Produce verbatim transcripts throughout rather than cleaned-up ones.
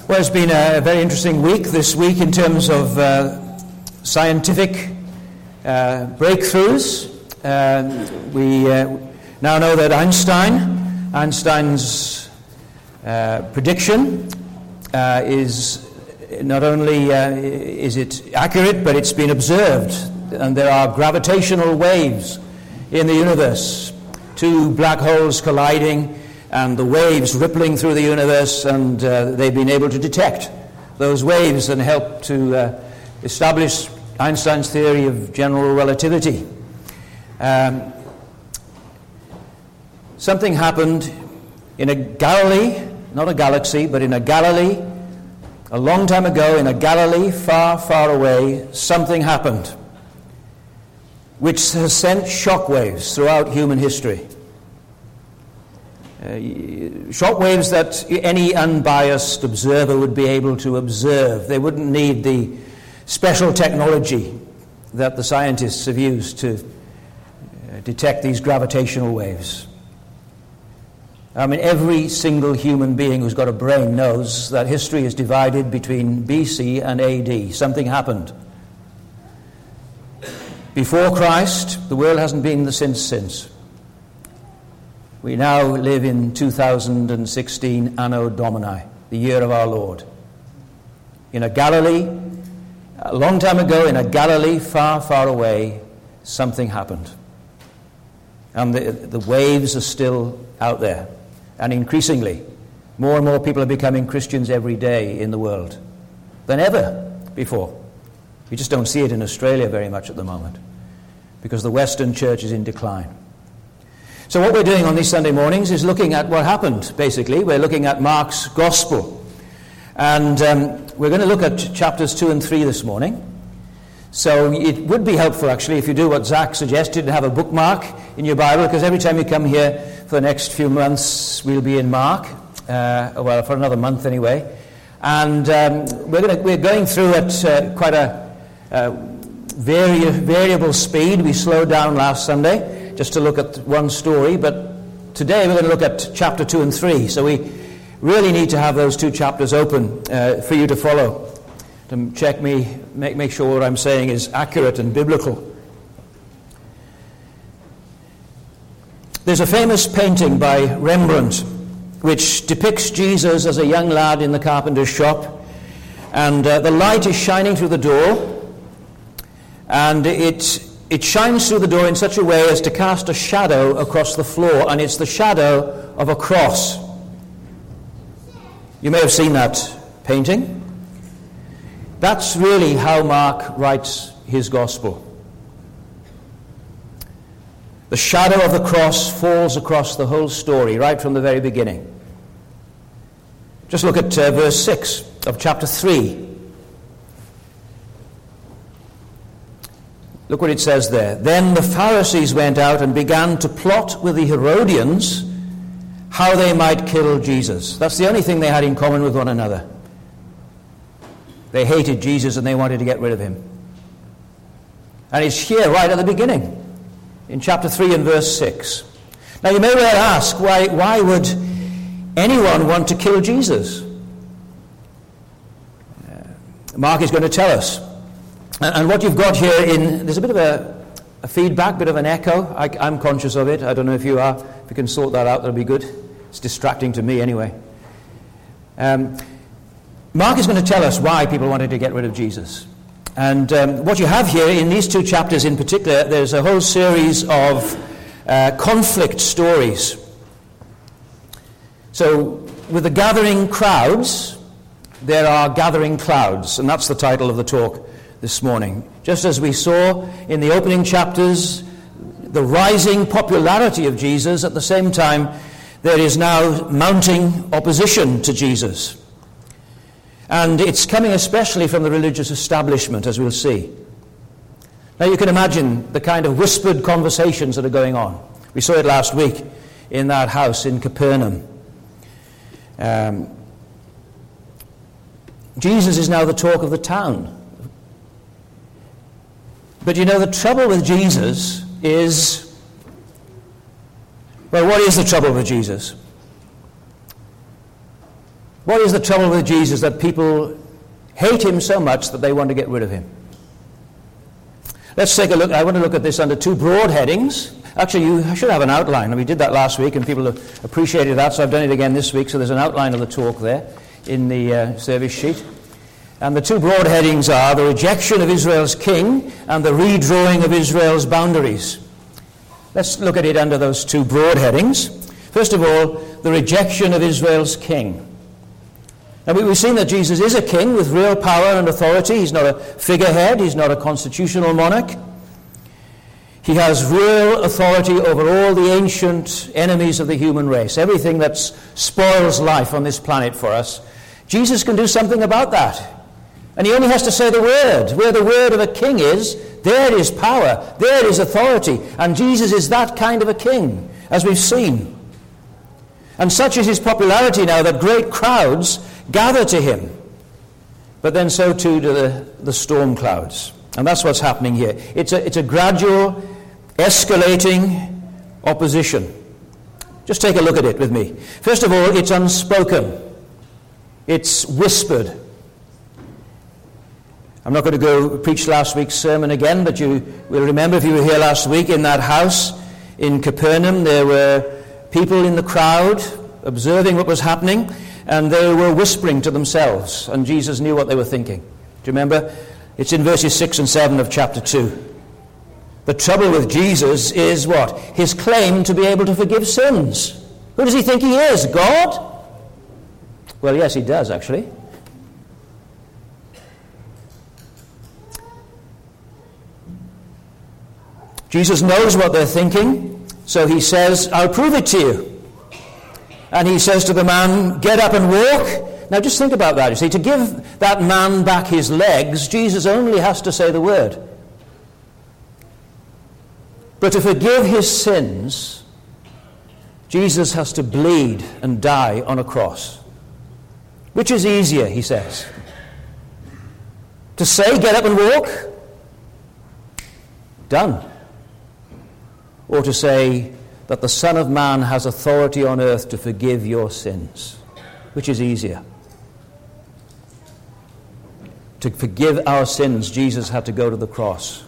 Well, it's been a very interesting week this week in terms of uh, scientific uh, breakthroughs. Uh, we uh, now know that Einstein, Einstein's uh, prediction uh, is not only uh, is it accurate, but it's been observed, and there are gravitational waves in the universe, two black holes colliding, and the waves rippling through the universe, and uh, they've been able to detect those waves and help to uh, establish Einstein's theory of general relativity. Um, something happened in a Galilee, not a galaxy, but in a Galilee, a long time ago, in a Galilee far, far away, something happened which has sent shockwaves throughout human history. Uh, shockwaves that any unbiased observer would be able to observe. They wouldn't need the special technology that the scientists have used to uh, detect these gravitational waves. I mean, every single human being who's got a brain knows that history is divided between B C and A D. Something happened. Before Christ, the world hasn't been the same since. We now live in two thousand sixteen, Anno Domini, the year of our Lord. In a Galilee, a long time ago, in a Galilee far, far away, something happened. And the, the waves are still out there. And increasingly, more and more people are becoming Christians every day in the world than ever before. We just don't see it in Australia very much at the moment because the Western church is in decline. So what we're doing on these Sunday mornings is looking at what happened, basically. We're looking at Mark's Gospel. And um, we're going to look at chapters two and three this morning. So it would be helpful, actually, if you do what Zach suggested, and have a bookmark in your Bible, because every time you come here for the next few months, we'll be in Mark. Uh, well, for another month anyway. And um, we're, gonna, we're going through at uh, quite a uh, vari- variable speed. We slowed down last Sunday just to look at one story, but today we're going to look at chapter two and three. So we really need to have those two chapters open uh, for you to follow, to check me, make, make sure what I'm saying is accurate and biblical. There's a famous painting by Rembrandt which depicts Jesus as a young lad in the carpenter's shop, and uh, the light is shining through the door, and it It shines through the door in such a way as to cast a shadow across the floor, and it's the shadow of a cross. You may have seen that painting. That's really how Mark writes his gospel. The shadow of the cross falls across the whole story, right from the very beginning. Just look at uh, verse six of chapter three. Look what it says there. Then the Pharisees went out and began to plot with the Herodians how they might kill Jesus. That's the only thing they had in common with one another. They hated Jesus and they wanted to get rid of him. And it's here right at the beginning, in chapter three and verse six. Now you may well ask, why, why would anyone want to kill Jesus? Uh, Mark is going to tell us. And what you've got here in, there's a bit of a, a feedback, bit of an echo. I, I'm conscious of it. I don't know if you are. If you can sort that out, that'll be good. It's distracting to me anyway. Um, Mark is going to tell us why people wanted to get rid of Jesus. And um, what you have here in these two chapters in particular, there's a whole series of uh, conflict stories. So with the gathering crowds, there are gathering clouds. And that's the title of the talk this morning. Just as we saw in the opening chapters, the rising popularity of Jesus, at the same time there is now mounting opposition to Jesus. And it's coming especially from the religious establishment, as we'll see. Now you can imagine the kind of whispered conversations that are going on. We saw it last week in that house in Capernaum. Um, Jesus is now the talk of the town. But you know, the trouble with Jesus is, well, what is the trouble with Jesus? What is the trouble with Jesus? That people hate him so much that they want to get rid of him. Let's take a look. I want to look at this under two broad headings. Actually, you should have an outline. We did that last week, and people appreciated that, so I've done it again this week. So there's an outline of the talk there in the uh, service sheet. And the two broad headings are the rejection of Israel's king and the redrawing of Israel's boundaries. Let's look at it under those two broad headings. First of all, the rejection of Israel's king. Now, we've seen that Jesus is a king with real power and authority. He's not a figurehead. He's not a constitutional monarch. He has real authority over all the ancient enemies of the human race, everything that spoils life on this planet for us. Jesus can do something about that. And he only has to say the word. Where the word of a king is, there is power, there is authority. And Jesus is that kind of a king, as we've seen. And such is his popularity now that great crowds gather to him. But then so too do the, the storm clouds. And that's what's happening here. It's a, it's a gradual, escalating opposition. Just take a look at it with me. First of all, it's unspoken. It's whispered. I'm not going to go preach last week's sermon again, but you will remember, if you were here last week, in that house in Capernaum, there were people in the crowd observing what was happening, and they were whispering to themselves, and Jesus knew what they were thinking. Do you remember? It's in verses six and seven of chapter two. The trouble with Jesus is what? His claim to be able to forgive sins. Who does he think he is? God? Well, yes, he does, actually. Jesus knows what they're thinking, so he says, I'll prove it to you. And he says to the man, get up and walk. Now just think about that. You see, to give that man back his legs, Jesus only has to say the word. But to forgive his sins, Jesus has to bleed and die on a cross. Which is easier, he says? To say, get up and walk? Done. Or to say that the Son of Man has authority on earth to forgive your sins? Which is easier? To forgive our sins, Jesus had to go to the cross.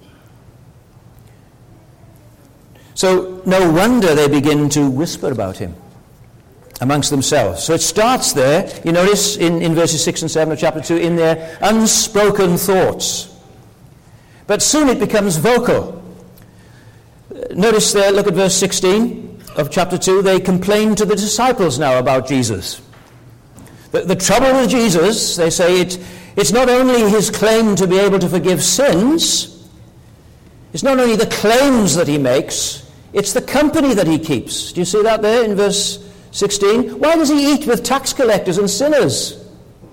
So no wonder they begin to whisper about him amongst themselves. So it starts there, you notice in, in verses six and seven of chapter two, in their unspoken thoughts. But soon it becomes vocal. Notice there, look at verse sixteen of chapter two, they complain to the disciples now about Jesus. The, the trouble with Jesus, they say, it, it's not only his claim to be able to forgive sins, it's not only the claims that he makes, it's the company that he keeps. Do you see that there in verse sixteen? Why does he eat with tax collectors and sinners?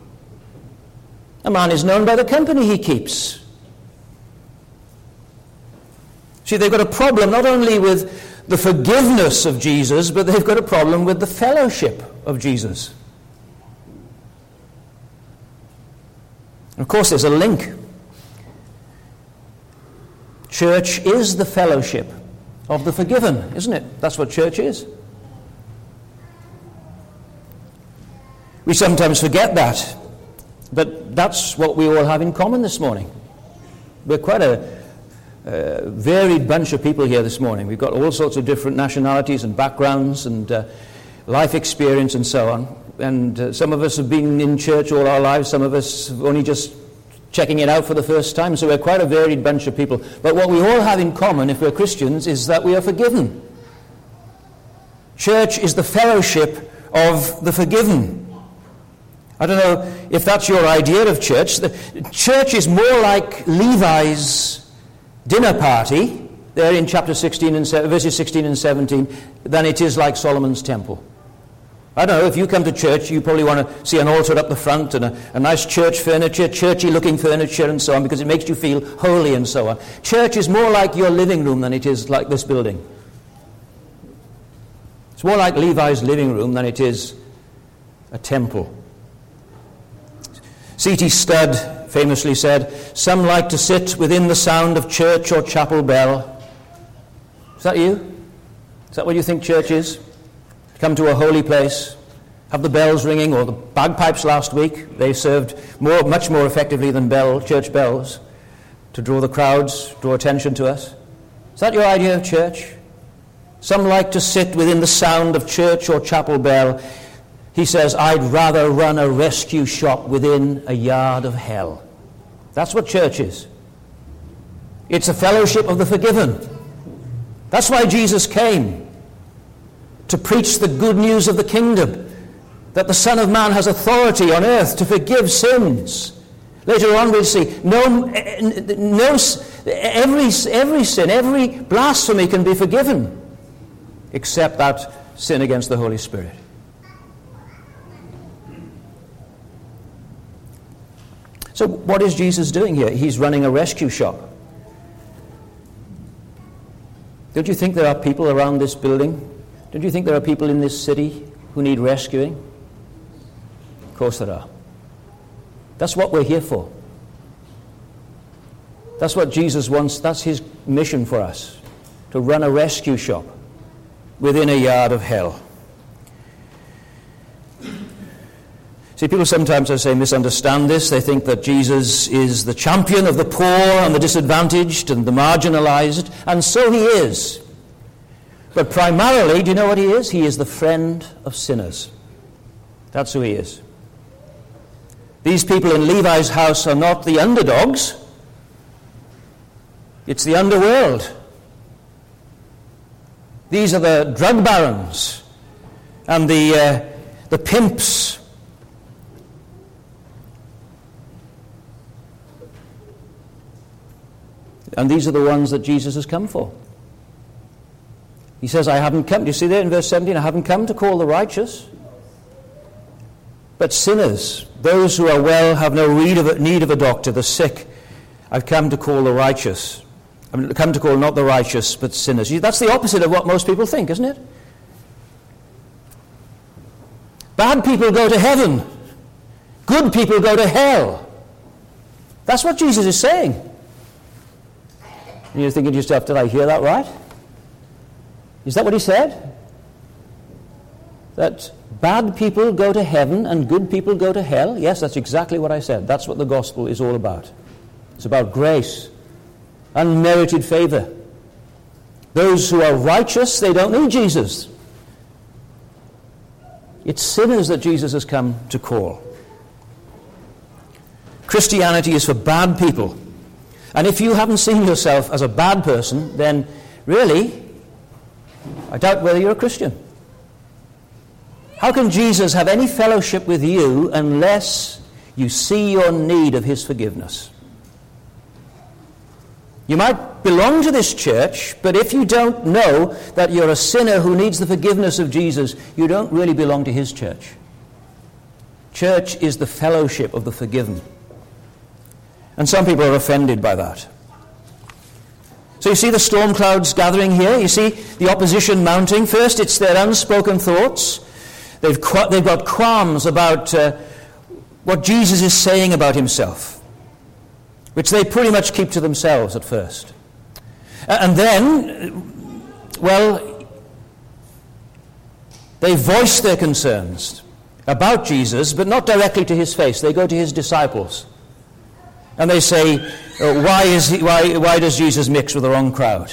A man is known by the company he keeps. See, they've got a problem not only with the forgiveness of Jesus, but they've got a problem with the fellowship of Jesus. And of course, there's a link. Church is the fellowship of the forgiven, isn't it? That's what church is. We sometimes forget that, but that's what we all have in common this morning. We're quite a uh, varied bunch of people here this morning. We've got all sorts of different nationalities and backgrounds and uh, life experience and so on. And uh, some of us have been in church all our lives, some of us only just checking it out for the first time, so we're quite a varied bunch of people. But what we all have in common, if we're Christians, is that we are forgiven. Church is the fellowship of the forgiven. I don't know if that's your idea of church. The church is more like Levi's dinner party, there in chapter sixteen and verses sixteen and seventeen, than it is like Solomon's temple. I don't know, if you come to church, you probably want to see an altar up the front and a, a nice church furniture, churchy-looking furniture and so on, because it makes you feel holy and so on. Church is more like your living room than it is like this building. It's more like Levi's living room than it is a temple. C T Studd famously said, "Some like to sit within the sound of church or chapel bell." Is that you? Is that what you think church is? Come to a holy place have the bells ringing, or the bagpipes last week. They served more, much more effectively than bell, church bells to draw the crowds, draw attention to us. Is that your idea of church? Some like to sit within the sound of church or chapel bell. He says, I'd rather run a rescue shop within a yard of hell. That's what church is. It's a fellowship of the forgiven. That's why Jesus came, to preach the good news of the kingdom, that the Son of Man has authority on earth to forgive sins. Later on we'll see, no, no, every, every sin, every blasphemy can be forgiven, except that sin against the Holy Spirit. So what is Jesus doing here? He's running a rescue shop. Don't you think there are people around this building? Don't you think there are people in this city who need rescuing? Of course there are. That's what we're here for. That's what Jesus wants. That's his mission for us, to run a rescue shop within a yard of hell. See, people sometimes, I say, misunderstand this. They think that Jesus is the champion of the poor and the disadvantaged and the marginalized, and so he is. But primarily, do you know what he is? He is the friend of sinners. That's who he is. These people in Levi's house are not the underdogs. It's the underworld. These are the drug barons and the uh, the pimps. And these are the ones that Jesus has come for. He says, I haven't come, do you see there in verse seventeen, I haven't come to call the righteous, but sinners, those who are well, have no need of a, need of a doctor, the sick. I've come to call the righteous. I've come to call not the righteous, but sinners. That's the opposite of what most people think, isn't it? Bad people go to heaven. Good people go to hell. That's what Jesus is saying. And you're thinking to yourself, did I hear that right? Is that what he said? That bad people go to heaven and good people go to hell? Yes, that's exactly what I said. That's what the gospel is all about. It's about grace, unmerited favor. Those who are righteous, they don't need Jesus. It's sinners that Jesus has come to call. Christianity is for bad people. And if you haven't seen yourself as a bad person, then really, I doubt whether you're a Christian. How can Jesus have any fellowship with you unless you see your need of his forgiveness? You might belong to this church, but if you don't know that you're a sinner who needs the forgiveness of Jesus, you don't really belong to his church. Church is the fellowship of the forgiven. And some people are offended by that. So you see the storm clouds gathering here. You see the opposition mounting. First, it's their unspoken thoughts. They've, they've got qualms about uh, what Jesus is saying about himself, which they pretty much keep to themselves at first. And then, well, they voice their concerns about Jesus, but not directly to his face. They go to his disciples. And they say, oh, why, is he, why, why does Jesus mix with the wrong crowd?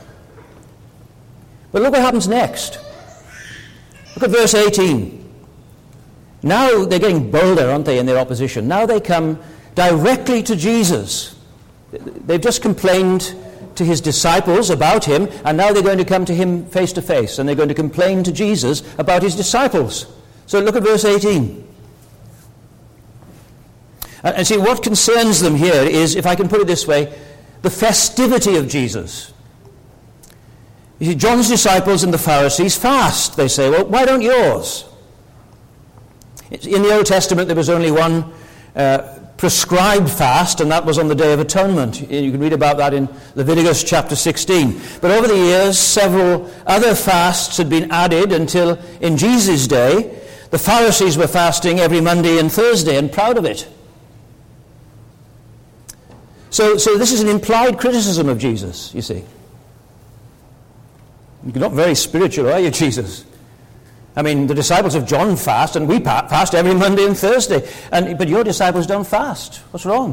But look what happens next. Look at verse eighteen. Now they're getting bolder, aren't they, in their opposition. Now they come directly to Jesus. They've just complained to his disciples about him, and now they're going to come to him face to face, and they're going to complain to Jesus about his disciples. So look at verse eighteen. And see, what concerns them here is, if I can put it this way, the festivity of Jesus. You see, John's disciples and the Pharisees fast. They say, well, why don't yours? In the Old Testament, there was only one uh, prescribed fast, and that was on the Day of Atonement. You can read about that in Leviticus chapter sixteen. But over the years, several other fasts had been added until in Jesus' day, the Pharisees were fasting every Monday and Thursday and proud of it. So, so this is an implied criticism of Jesus, you see. You're not very spiritual, are you, Jesus? I mean, the disciples of John fast, and we fast every Monday and Thursday. And, but your disciples don't fast. What's wrong?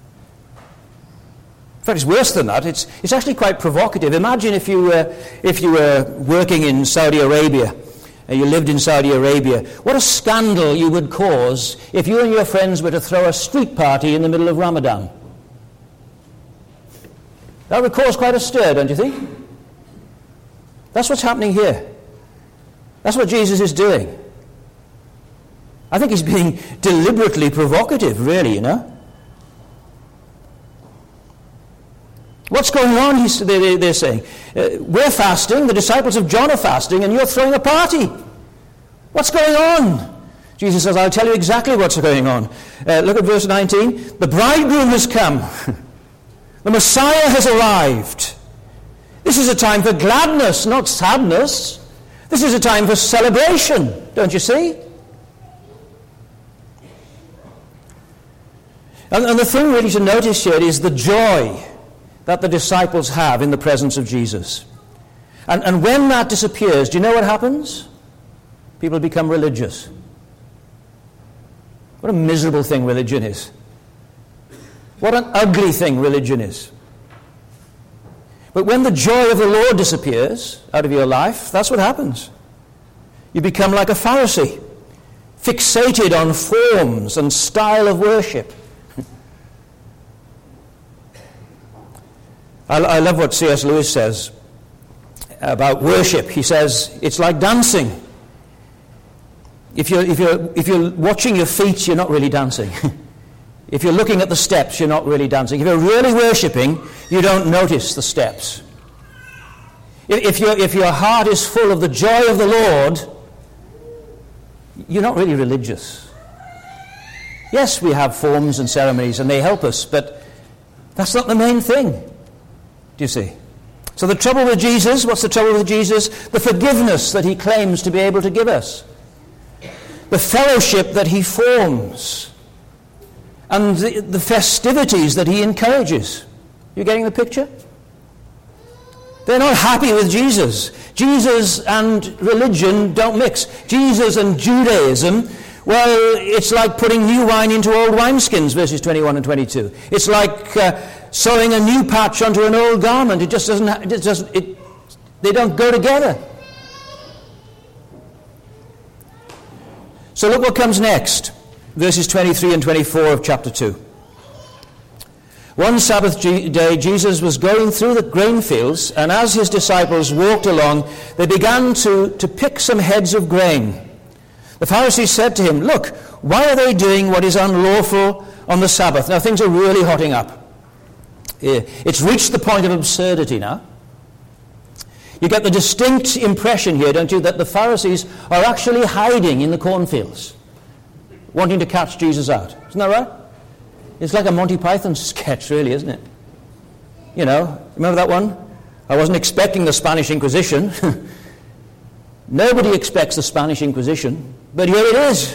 In fact, it's worse than that. It's, it's actually quite provocative. Imagine if you, were, if you were working in Saudi Arabia, and you lived in Saudi Arabia. What a scandal you would cause if you and your friends were to throw a street party in the middle of Ramadan. That would cause quite a stir, don't you think? That's what's happening here. That's what Jesus is doing. I think he's being deliberately provocative, really, you know. What's going on, he's, they, they're saying? Uh, we're fasting, the disciples of John are fasting, and you're throwing a party. What's going on? Jesus says, I'll tell you exactly what's going on. Uh, look at verse nineteen. The bridegroom has come. The Messiah has arrived. This is a time for gladness, not sadness. This is a time for celebration, don't you see? And, and the thing really to notice here is the joy that the disciples have in the presence of Jesus. And, and when that disappears, do you know what happens? People become religious. What a miserable thing religion is. What an ugly thing religion is. But when the joy of the Lord disappears out of your life, that's what happens. You become like a Pharisee, fixated on forms and style of worship. I, I love what C S Lewis says about worship. He says, it's like dancing. If you're, if you're, if you're watching your feet, you're not really dancing. If you're looking at the steps, you're not really dancing. If you're really worshipping, you don't notice the steps. If, you're, if your heart is full of the joy of the Lord, you're not really religious. Yes, we have forms and ceremonies, and they help us, but that's not the main thing. Do you see? So the trouble with Jesus, what's the trouble with Jesus? The forgiveness that he claims to be able to give us. The fellowship that he forms. And the, the festivities that he encourages. You getting the picture? They're not happy with Jesus. Jesus and religion don't mix. Jesus and Judaism, well, it's like putting new wine into old wineskins, verses twenty-one and twenty-two. It's like uh, sewing a new patch onto an old garment. It just doesn't, it doesn't, it, they don't go together. So look what comes next. Verses twenty-three and twenty-four of chapter two. One Sabbath day, Jesus was going through the grain fields, and as his disciples walked along, they began to, to pick some heads of grain. The Pharisees said to him, "Look, why are they doing what is unlawful on the Sabbath?" Now things are really hotting up. It's reached the point of absurdity now. You get the distinct impression here, don't you, that the Pharisees are actually hiding in the cornfields, wanting to catch Jesus out. Isn't that right? It's like a Monty Python sketch, really, isn't it? You know, remember that one? I wasn't expecting the Spanish Inquisition. Nobody expects the Spanish Inquisition, but here it is.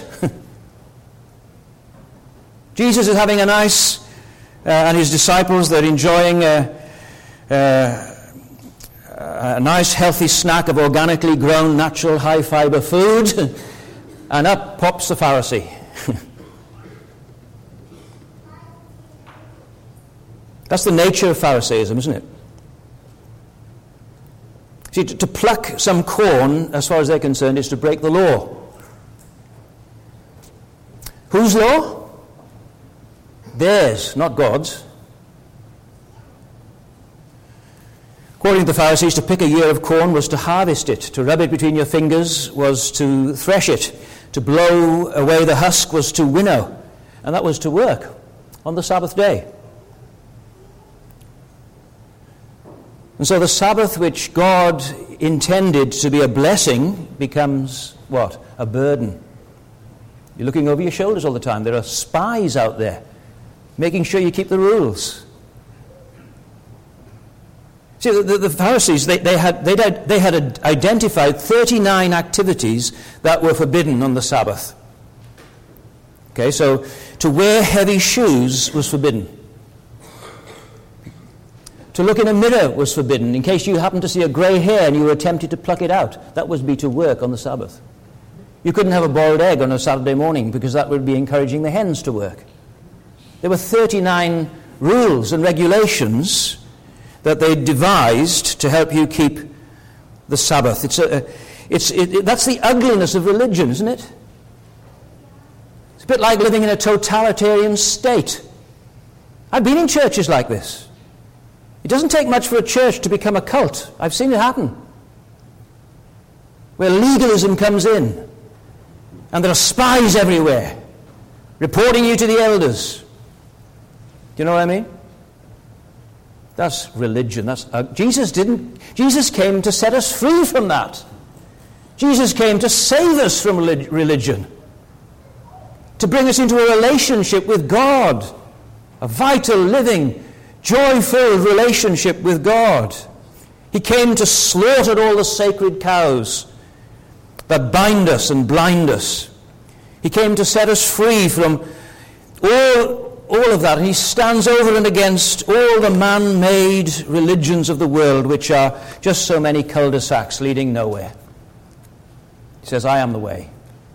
Jesus is having a nice, uh, and his disciples, they're enjoying a, a, a nice healthy snack of organically grown, natural, high-fiber food, and up pops the Pharisee. That's the nature of Pharisaism, isn't it? See, to, to pluck some corn, as far as they're concerned, is to break the law. Whose law? Theirs, not God's. According to the Pharisees, to pick a ear of corn was to harvest it. To rub it between your fingers was to thresh it. To blow away the husk was to winnow. And that was to work on the Sabbath day. And so the Sabbath, which God intended to be a blessing, becomes, what? A burden. You're looking over your shoulders all the time. There are spies out there making sure you keep the rules. See, the, the, the Pharisees, they, they, had, they, had, they had identified thirty-nine activities that were forbidden on the Sabbath. Okay, so to wear heavy shoes was forbidden. To look in a mirror was forbidden, in case you happened to see a grey hair and you were tempted to pluck it out. That would be to work on the Sabbath. You couldn't have a boiled egg on a Saturday morning because that would be encouraging the hens to work. There were thirty-nine rules and regulations that they devised to help you keep the Sabbath. It's a, it's, it, it, that's the ugliness of religion, isn't it? It's a bit like living in a totalitarian state. I've been in churches like this. It doesn't take much for a church to become a cult. I've seen it happen. Where legalism comes in, and there are spies everywhere, reporting you to the elders. Do you know what I mean? That's religion. That's uh, Jesus didn't. Jesus came to set us free from that. Jesus came to save us from relig- religion, to bring us into a relationship with God, a vital, living, joy-filled relationship with God. He came to slaughter all the sacred cows that bind us and blind us. He came to set us free from all All of that, and he stands over and against all the man-made religions of the world, which are just so many cul-de-sacs leading nowhere. He says, I am the way.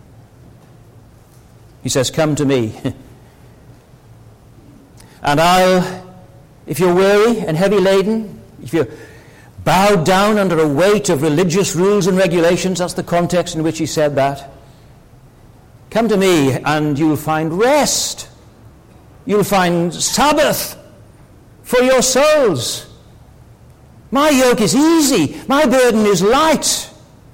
He says, come to me. And I'll, if you're weary and heavy laden, if you're bowed down under a weight of religious rules and regulations, that's the context in which he said that, come to me and you'll find rest. You'll find Sabbath for your souls. My yoke is easy. My burden is light.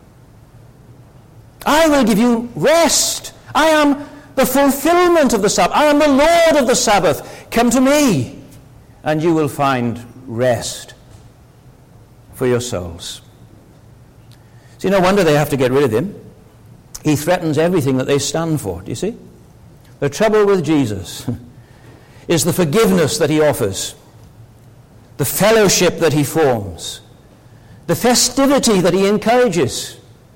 I will give you rest. I am the fulfillment of the Sabbath. I am the Lord of the Sabbath. Come to me, and you will find rest for your souls. See, no wonder they have to get rid of him. He threatens everything that they stand for. Do you see? The trouble with Jesus is the forgiveness that he offers, the fellowship that he forms, the festivity that he encourages,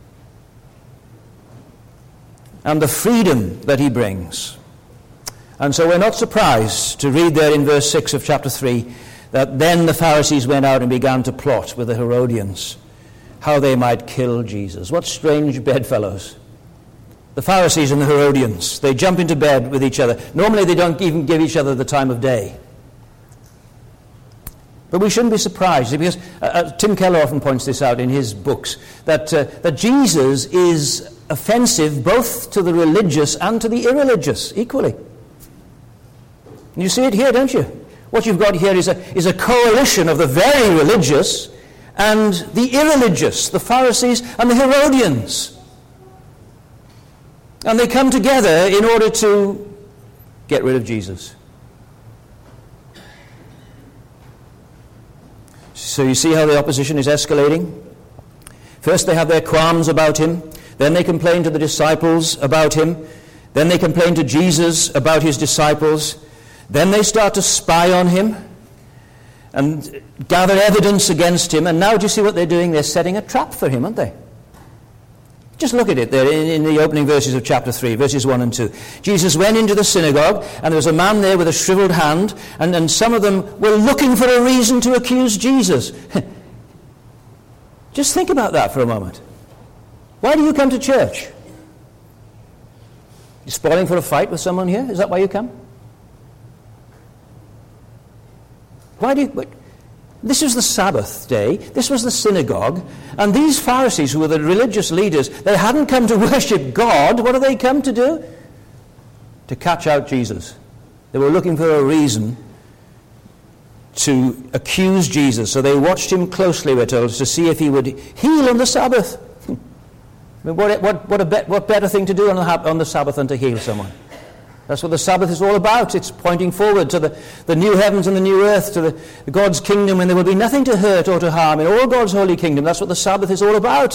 and the freedom that he brings. And so we're not surprised to read there in verse six of chapter three that then the Pharisees went out and began to plot with the Herodians how they might kill Jesus. What strange bedfellows. The Pharisees and the Herodians, they jump into bed with each other. Normally they don't even give each other the time of day. But we shouldn't be surprised, because uh, uh, Tim Keller often points this out in his books, that, uh, that Jesus is offensive both to the religious and to the irreligious, equally. And you see it here, don't you? What you've got here is a, is a coalition of the very religious and the irreligious, the Pharisees and the Herodians. And they come together in order to get rid of Jesus. So you see how the opposition is escalating? First they have their qualms about him. Then they complain to the disciples about him. Then they complain to Jesus about his disciples. Then they start to spy on him and gather evidence against him. And now do you see what they're doing? They're setting a trap for him, aren't they? Just look at it there in, in the opening verses of chapter three, verses one and two. Jesus went into the synagogue, and there was a man there with a shriveled hand, and, and some of them were looking for a reason to accuse Jesus. Just think about that for a moment. Why do you come to church? You're spoiling for a fight with someone here? Is that why you come? Why do you... What? This was the Sabbath day, this was the synagogue, and these Pharisees, who were the religious leaders, they hadn't come to worship God. What did they come to do? To catch out Jesus. They were looking for a reason to accuse Jesus, so they watched him closely, we're told, to see if he would heal on the Sabbath. I mean, what, what, what, a be- what better thing to do on the, on the Sabbath than to heal someone? That's what the Sabbath is all about. It's pointing forward to the, the new heavens and the new earth, to the, the God's kingdom, when there will be nothing to hurt or to harm in all God's holy kingdom. That's what the Sabbath is all about.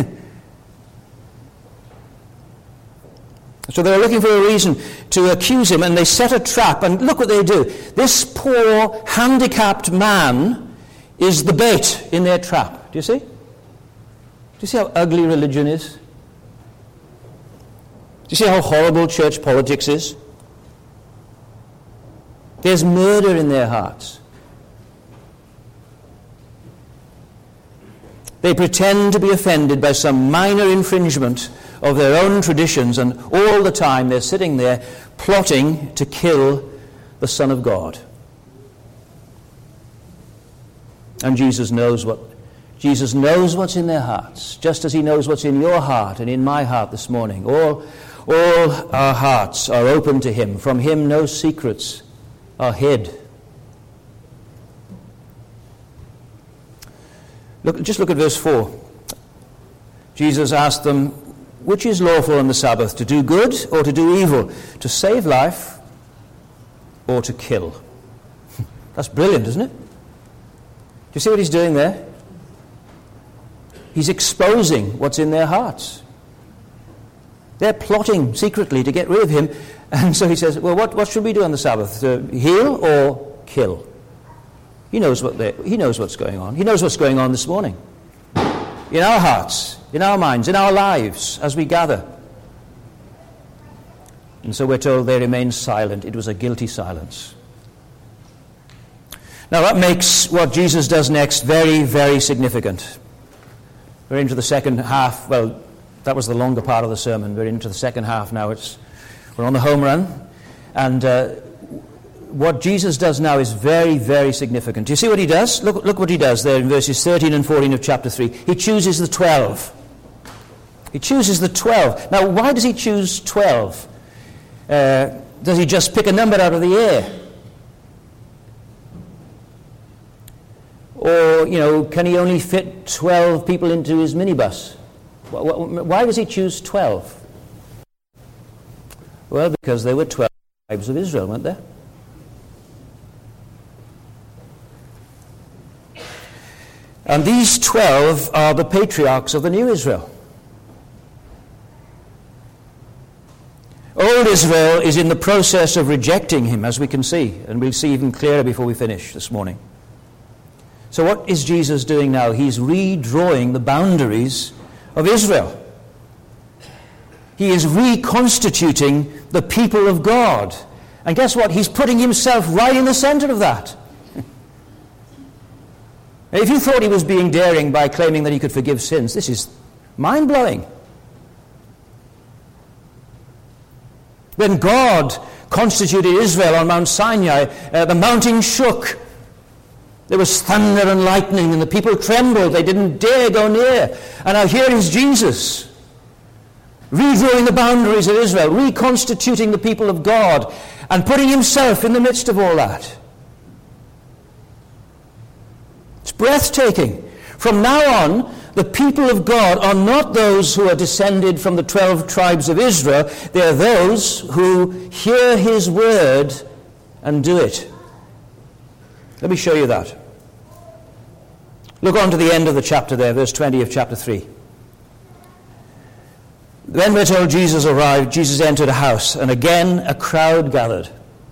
So they're looking for a reason to accuse him, and they set a trap, and look what they do. This poor, handicapped man is the bait in their trap. Do you see? Do you see how ugly religion is? Do you see how horrible church politics is? There's murder in their hearts. They pretend to be offended by some minor infringement of their own traditions, and all the time they're sitting there plotting to kill the Son of God. And Jesus knows what Jesus knows what's in their hearts, just as he knows what's in your heart and in my heart this morning. All, all our hearts are open to him. From him no secrets are hid. Look, just look at verse four. Jesus asked them, which is lawful on the Sabbath, to do good or to do evil, to save life or to kill? That's brilliant, isn't it? Do you see what he's doing there? He's exposing what's in their hearts. They're plotting secretly to get rid of him. And so he says, well, what, what should we do on the Sabbath? To heal or kill? He knows what he knows what's going on. He knows what's going on this morning. In our hearts, in our minds, in our lives, as we gather. And so we're told they remained silent. It was a guilty silence. Now that makes what Jesus does next very, very significant. We're into the second half. Well, that was the longer part of the sermon. We're into the second half now. It's we're on the home run. And uh, what Jesus does now is very, very significant. Do you see what he does? Look, look what he does there in verses thirteen and fourteen of chapter three. He chooses the twelve. He chooses the twelve. Now, why does he choose twelve? Uh, does he just pick a number out of the air? Or, you know, can he only fit twelve people into his minibus? Why does he choose twelve? Well, because there were twelve tribes of Israel, weren't there? And these twelve are the patriarchs of the new Israel. Old Israel is in the process of rejecting him, as we can see, and we'll see even clearer before we finish this morning. So what is Jesus doing now? He's redrawing the boundaries of Israel. He is reconstituting the people of God. And guess what? He's putting himself right in the center of that. If you thought he was being daring by claiming that he could forgive sins, this is mind-blowing. When God constituted Israel on Mount Sinai, uh, the mountain shook. There was thunder and lightning, and the people trembled. They didn't dare go near. And now here is Jesus, redrawing the boundaries of Israel, reconstituting the people of God, and putting himself in the midst of all that. It's breathtaking. From now on, the people of God are not those who are descended from the twelve tribes of Israel. They are those who hear his word and do it. Let me show you that. Look on to the end of the chapter there, verse twenty of chapter three. Then we're told Jesus arrived, Jesus entered a house, and again a crowd gathered,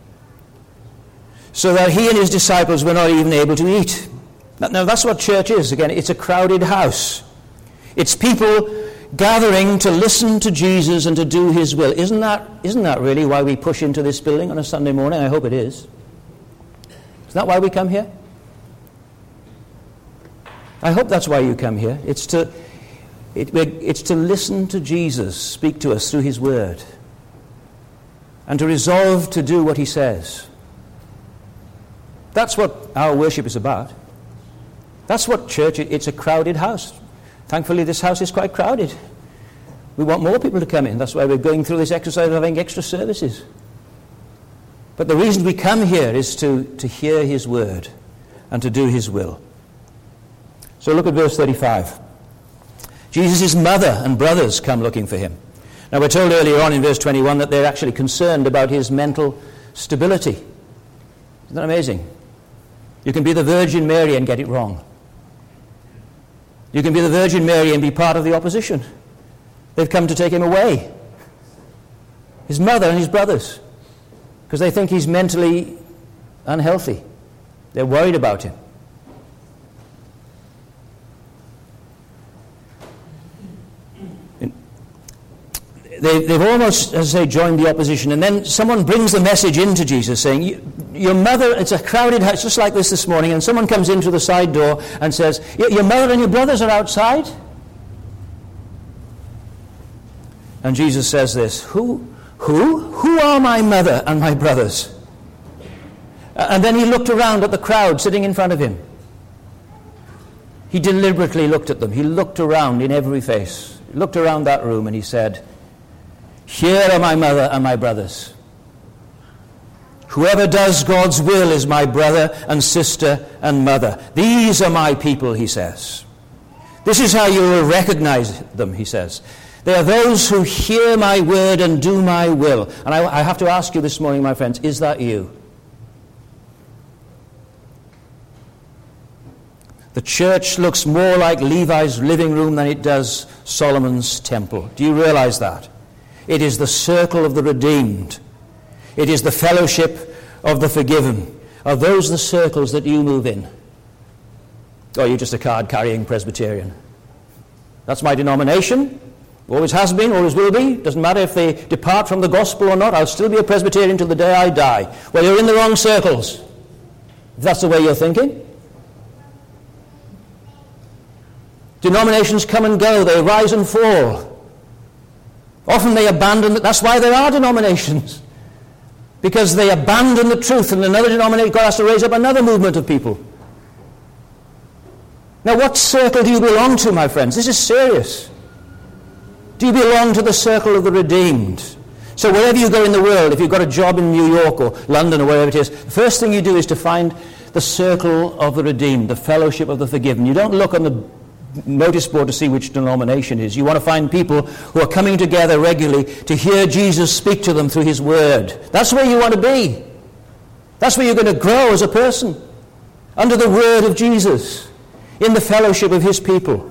so that he and his disciples were not even able to eat. Now that's what church is. Again, it's a crowded house. It's people gathering to listen to Jesus and to do his will. Isn't that, isn't that really why we push into this building on a Sunday morning? I hope it is. Is that why we come here? I hope that's why you come here. It's to, it, it's to listen to Jesus speak to us through his word, and to resolve to do what he says. That's what our worship is about. That's what church is. It's a crowded house. Thankfully, this house is quite crowded. We want more people to come in. That's why we're going through this exercise of having extra services. But the reason we come here is to, to hear his word and to do his will. So look at verse thirty-five. Jesus' mother and brothers come looking for him. Now we're told earlier on in verse twenty-one that they're actually concerned about his mental stability. Isn't that amazing? You can be the Virgin Mary and get it wrong. You can be the Virgin Mary and be part of the opposition. They've come to take him away. His mother and his brothers. Because they think he's mentally unhealthy. They're worried about him. They, they've almost, as I say, joined the opposition. And then someone brings the message into Jesus saying, your mother, it's a crowded house, just like this this morning, and someone comes in through the side door and says, your mother and your brothers are outside. And Jesus says this, Who, who, who are my mother and my brothers? And then he looked around at the crowd sitting in front of him. He deliberately looked at them. He looked around in every face. He looked around that room and he said, here are my mother and my brothers. Whoever does God's will is my brother and sister and mother. These are my people, he says. This is how you will recognize them, he says. They are those who hear my word and do my will. And I, I have to ask you this morning, my friends, is that you? The church looks more like Levi's living room than it does Solomon's temple. Do you realize that? It is the circle of the redeemed. It is the fellowship of the forgiven. Are those the circles that you move in? Or are you just a card-carrying Presbyterian? That's my denomination. Always has been, always will be. Doesn't matter if they depart from the gospel or not. I'll still be a Presbyterian till the day I die. Well, you're in the wrong circles, if that's the way you're thinking. Denominations come and go. They rise and fall. Often they abandon. That's why there are denominations. Because they abandon the truth, and another denomination, God has to raise up another movement of people. Now, what circle do you belong to, my friends? This is serious. Do you belong to the circle of the redeemed? So wherever you go in the world, if you've got a job in New York or London or wherever it is, the first thing you do is to find the circle of the redeemed, the fellowship of the forgiven. You don't look on the notice board to see which denomination it is. You want to find people who are coming together regularly to hear Jesus speak to them through his word. That's where you want to be. That's where you're going to grow as a person, under the word of Jesus, in the fellowship of his people.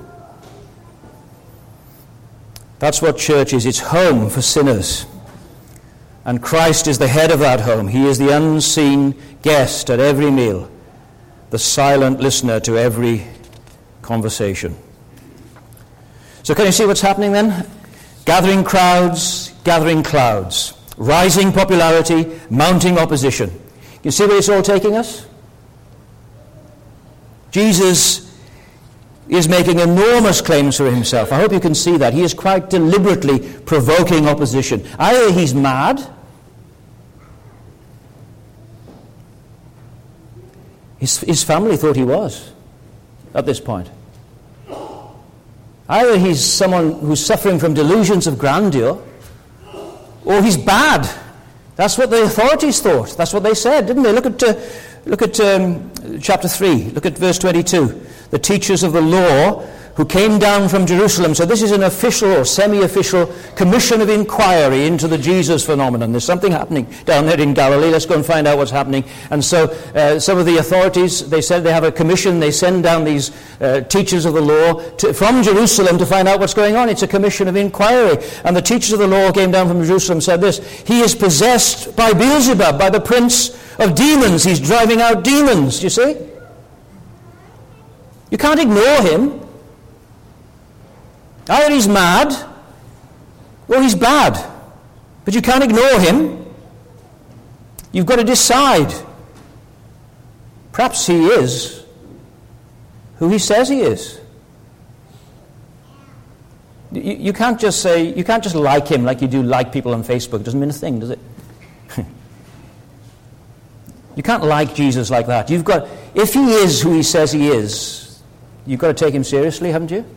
That's what church is. It's home for sinners. And Christ is the head of that home. He is the unseen guest at every meal, the silent listener to every conversation. So can you see what's happening then? Gathering crowds, gathering clouds. Rising popularity, mounting opposition. Can you see where it's all taking us? Jesus is making enormous claims for himself. I hope you can see that. He is quite deliberately provoking opposition. Either he's mad, his, his family thought he was at this point. Either he's someone who's suffering from delusions of grandeur, or he's bad. That's what the authorities thought. That's what they said, didn't they? Look at uh, look at um, chapter three. Look at verse twenty-two. The teachers of the law who came down from Jerusalem. So this is an official or semi-official commission of inquiry into the Jesus phenomenon. There's something happening down there in Galilee. Let's go and find out what's happening. And so uh, some of the authorities, they said they have a commission. They send down these uh, teachers of the law to, from Jerusalem to find out what's going on. It's a commission of inquiry. And the teachers of the law came down from Jerusalem and said this: he is possessed by Beelzebub, by the prince of demons. He's driving out demons. Do you see? You can't ignore him. Either he's mad or he's bad. But you can't ignore him. You've got to decide. Perhaps he is who he says he is. You, you can't just say, you can't just like him like you do like people on Facebook. It doesn't mean a thing, does it? You can't like Jesus like that. You've got, if he is who he says he is, you've got to take him seriously, haven't you?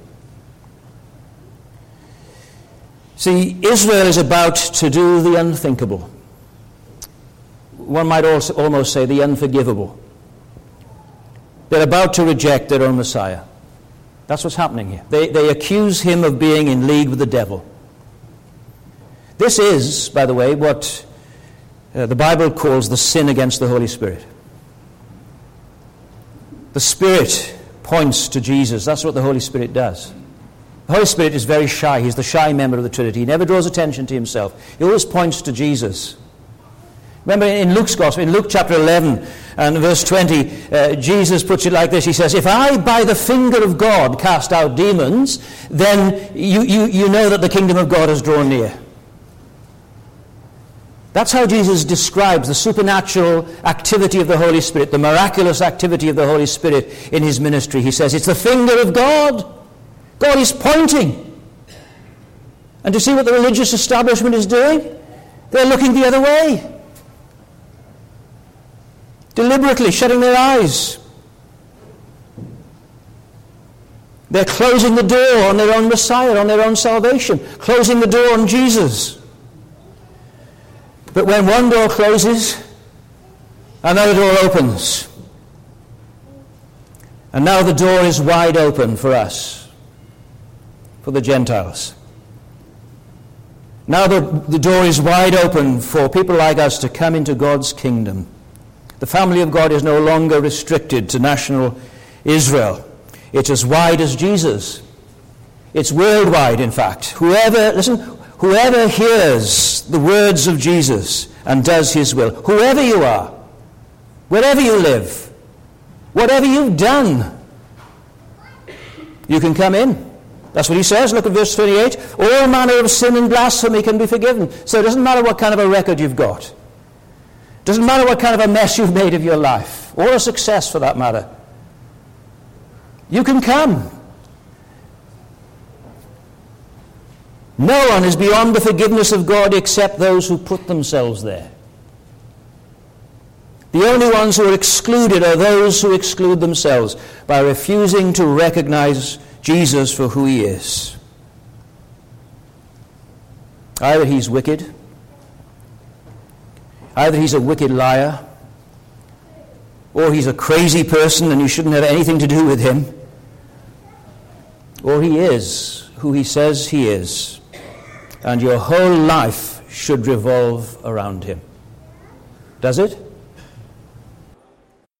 See, Israel is about to do the unthinkable. One might also almost say the unforgivable. They're about to reject their own Messiah. That's what's happening here. They, they accuse him of being in league with the devil. This is, by the way, what uh, the Bible calls the sin against the Holy Spirit. The Spirit points to Jesus. That's what the Holy Spirit does. The Holy Spirit is very shy. He's the shy member of the Trinity. He never draws attention to himself. He always points to Jesus. Remember in Luke's Gospel, in Luke chapter eleven and verse twenty, uh, Jesus puts it like this. He says, if I by the finger of God cast out demons, then you, you, you know that the kingdom of God has drawn near. That's how Jesus describes the supernatural activity of the Holy Spirit, the miraculous activity of the Holy Spirit in his ministry. He says, it's the finger of God. God is pointing. And to see what the religious establishment is doing? They're looking the other way. Deliberately shutting their eyes. They're closing the door on their own Messiah, on their own salvation. Closing the door on Jesus. But when one door closes, another door opens. And now the door is wide open for us, for the Gentiles. Now the, the door is wide open for people like us to come into God's kingdom. The family of God is no longer restricted to national Israel. It's as wide as Jesus. It's worldwide, in fact. Whoever, listen, whoever hears the words of Jesus and does his will, whoever you are, wherever you live, whatever you've done, you can come in. That's what he says. Look at verse twenty-eight. All manner of sin and blasphemy can be forgiven. So it doesn't matter what kind of a record you've got. It doesn't matter what kind of a mess you've made of your life, or a success for that matter. You can come. No one is beyond the forgiveness of God except those who put themselves there. The only ones who are excluded are those who exclude themselves by refusing to recognize Jesus for who he is. Either he's wicked, either he's a wicked liar, or he's a crazy person and you shouldn't have anything to do with him, or he is who he says he is, and your whole life should revolve around him. Does it?